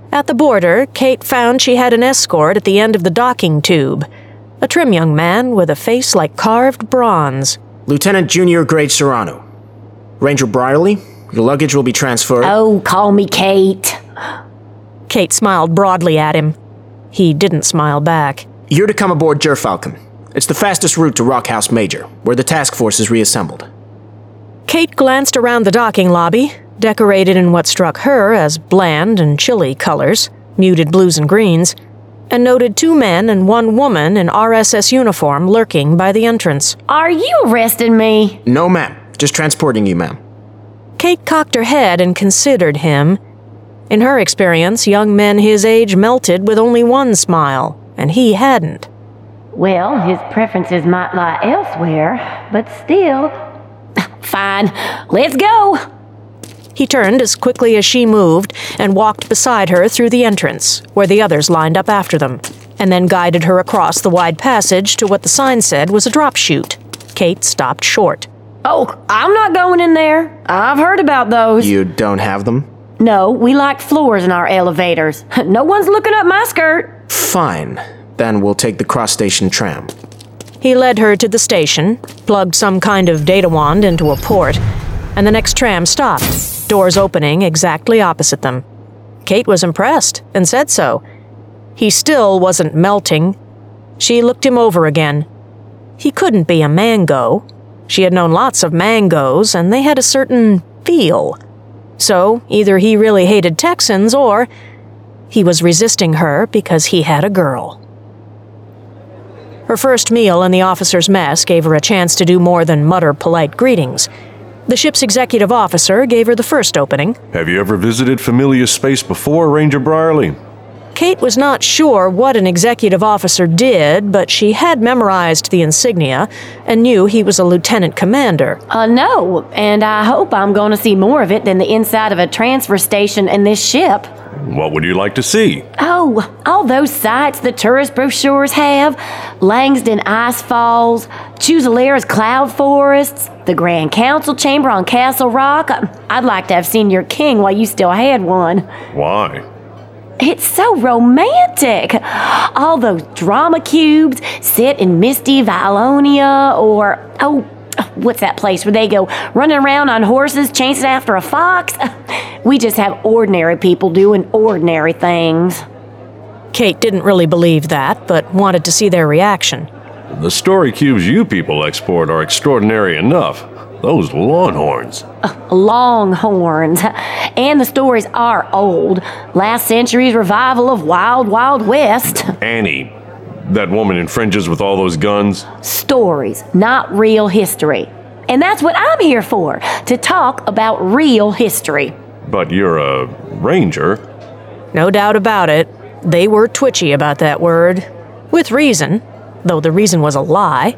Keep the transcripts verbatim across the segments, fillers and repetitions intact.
At the border, Kate found she had an escort at the end of the docking tube. A trim young man with a face like carved bronze. Lieutenant Junior Grade Serrano. Ranger Brierly, your luggage will be transferred. Oh, call me Kate. Kate smiled broadly at him. He didn't smile back. You're to come aboard Gerfalcon. It's the fastest route to Rockhouse Major, where the task force is reassembled. Kate glanced around the docking lobby, decorated in what struck her as bland and chilly colors, muted blues and greens, and noted two men and one woman in R S S uniform lurking by the entrance. Are you arresting me? No, ma'am. Just transporting you, ma'am. Kate cocked her head and considered him. In her experience, young men his age melted with only one smile, and he hadn't. Well, his preferences might lie elsewhere, but still... Fine, let's go! He turned as quickly as she moved and walked beside her through the entrance, where the others lined up after them, and then guided her across the wide passage to what the sign said was a drop chute. Kate stopped short. Oh, I'm not going in there. I've heard about those. You don't have them? No, we like floors in our elevators. No one's looking up my skirt. Fine. Then we'll take the cross-station tram. He led her to the station, plugged some kind of data wand into a port, and the next tram stopped, doors opening exactly opposite them. Kate was impressed and said so. He still wasn't melting. She looked him over again. He couldn't be a mango. She had known lots of mangoes, and they had a certain feel. So either he really hated Texans, or he was resisting her because he had a girl. Her first meal in the officer's mess gave her a chance to do more than mutter polite greetings. The ship's executive officer gave her the first opening. Have you ever visited Familia Space before, Ranger Brierly? Kate was not sure what an executive officer did, but she had memorized the insignia and knew he was a lieutenant commander. Uh, no, and I hope I'm going to see more of it than the inside of a transfer station in this ship. What would you like to see? Oh, all those sites the tourist brochures have. Langston Ice Falls, Chuzalera's Cloud Forests, the Grand Council Chamber on Castle Rock. I'd like to have seen your king while you still had one. Why? It's so romantic. All those drama cubes set in misty Valonia, or, oh, what's that place where they go running around on horses chasing after a fox? We just have ordinary people doing ordinary things. Kate didn't really believe that, but wanted to see their reaction. The story cubes you people export are extraordinary enough. Those Longhorns. Uh, Longhorns. And the stories are old. Last century's revival of Wild Wild West. Annie. That woman infringes with all those guns. Stories, not real history. And that's what I'm here for, to talk about real history. But you're a ranger. No doubt about it. They were twitchy about that word. With reason, though the reason was a lie.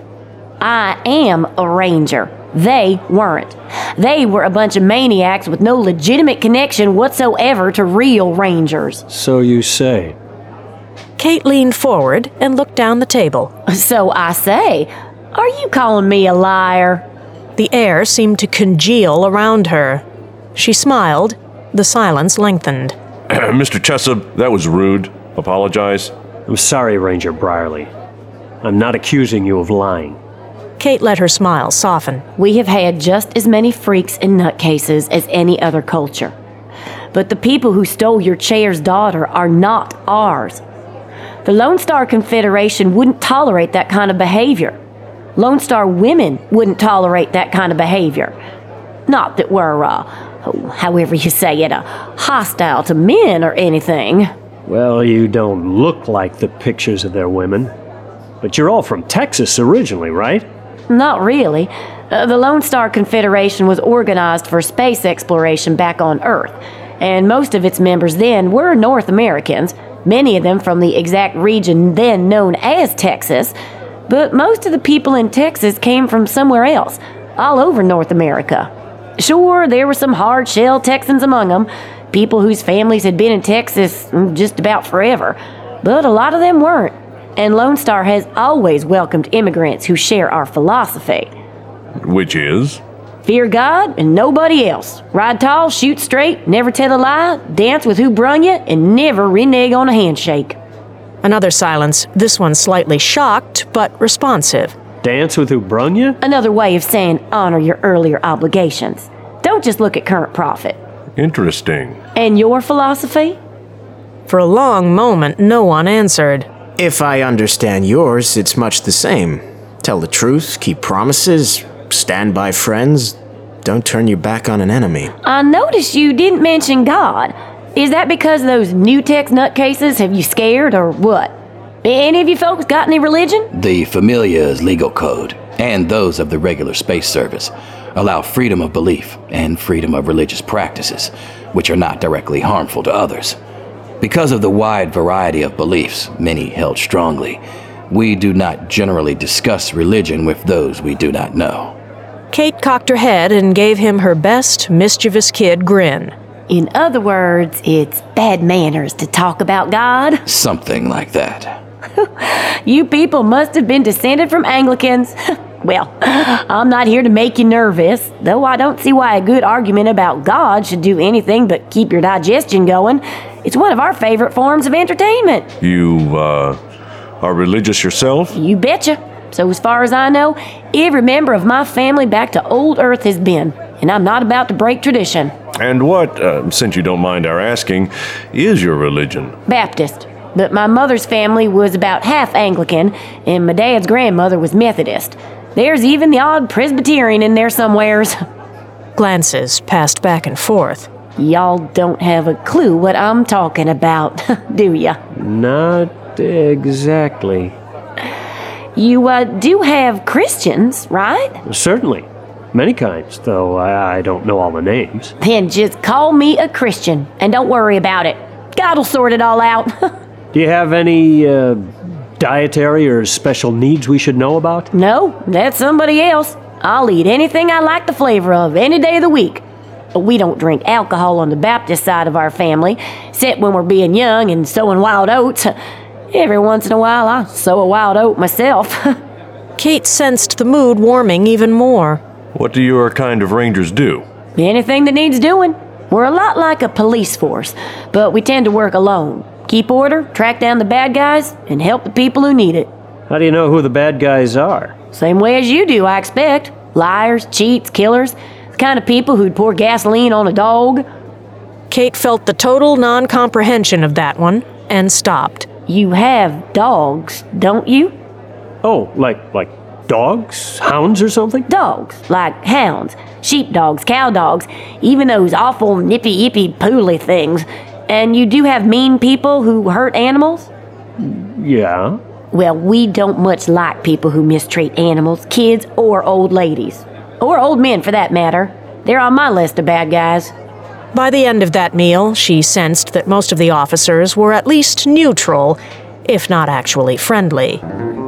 I am a ranger. They weren't. They were a bunch of maniacs with no legitimate connection whatsoever to real rangers. So you say. Kate leaned forward and looked down the table. So I say. Are you calling me a liar? The air seemed to congeal around her. She smiled. The silence lengthened. Mister Chessup, that was rude. Apologize. I'm sorry, Ranger Brierly. I'm not accusing you of lying. Kate let her smile soften. We have had just as many freaks and nutcases as any other culture. But the people who stole your chair's daughter are not ours. The Lone Star Confederation wouldn't tolerate that kind of behavior. Lone Star women wouldn't tolerate that kind of behavior. Not that we're, uh, oh, however you say it, uh, hostile to men or anything. Well, you don't look like the pictures of their women. But you're all from Texas originally, right? Not really. Uh, the Lone Star Confederation was organized for space exploration back on Earth, and most of its members then were North Americans, many of them from the exact region then known as Texas, but most of the people in Texas came from somewhere else, all over North America. Sure, there were some hard-shell Texans among them, people whose families had been in Texas just about forever, but a lot of them weren't. And Lone Star has always welcomed immigrants who share our philosophy. Which is? Fear God and nobody else. Ride tall, shoot straight, never tell a lie, dance with who brung you, and never renege on a handshake. Another silence, this one slightly shocked, but responsive. Dance with who brung you? Another way of saying honor your earlier obligations. Don't just look at current profit. Interesting. And your philosophy? For a long moment, no one answered. If I understand yours, it's much the same. Tell the truth, keep promises, stand by friends, don't turn your back on an enemy. I noticed you didn't mention God. Is that because those New Tex nutcases have you scared or what? Any of you folks got any religion? The Familia's legal code, and those of the regular space service, allow freedom of belief and freedom of religious practices, which are not directly harmful to others. Because of the wide variety of beliefs, many held strongly, we do not generally discuss religion with those we do not know. Kate cocked her head and gave him her best mischievous kid grin. In other words, it's bad manners to talk about God. Something like that. You people must have been descended from Anglicans. Well, I'm not here to make you nervous, though I don't see why a good argument about God should do anything but keep your digestion going. It's one of our favorite forms of entertainment. You, uh, are religious yourself? You betcha. So as far as I know, every member of my family back to old Earth has been, and I'm not about to break tradition. And what, uh, since you don't mind our asking, is your religion? Baptist. But my mother's family was about half Anglican, and my dad's grandmother was Methodist. There's even the odd Presbyterian in there somewheres. Glances passed back and forth. Y'all don't have a clue what I'm talking about, do ya? Not exactly. You uh, do have Christians, right? Certainly. Many kinds, though I, I don't know all the names. Then just call me a Christian, and don't worry about it. God'll sort it all out. Do you have any uh, dietary or special needs we should know about? No, that's somebody else. I'll eat anything I like the flavor of any day of the week. We don't drink alcohol on the Baptist side of our family, except when we're being young and sowing wild oats. Every once in a while, I sow a wild oat myself. Kate sensed the mood warming even more. What do your kind of rangers do? Anything that needs doing. We're a lot like a police force, but we tend to work alone. Keep order, track down the bad guys, and help the people who need it. How do you know who the bad guys are? Same way as you do, I expect. Liars, cheats, killers, the kind of people who'd pour gasoline on a dog. Kate felt the total non-comprehension of that one and stopped. You have dogs, don't you? Oh, like like dogs? Hounds or something? Dogs, like hounds, sheepdogs, cow dogs, even those awful nippy-ippy pooly things. And you do have mean people who hurt animals? Yeah. Well, we don't much like people who mistreat animals, kids, or old ladies. Or old men, for that matter. They're on my list of bad guys. By the end of that meal, she sensed that most of the officers were at least neutral, if not actually friendly.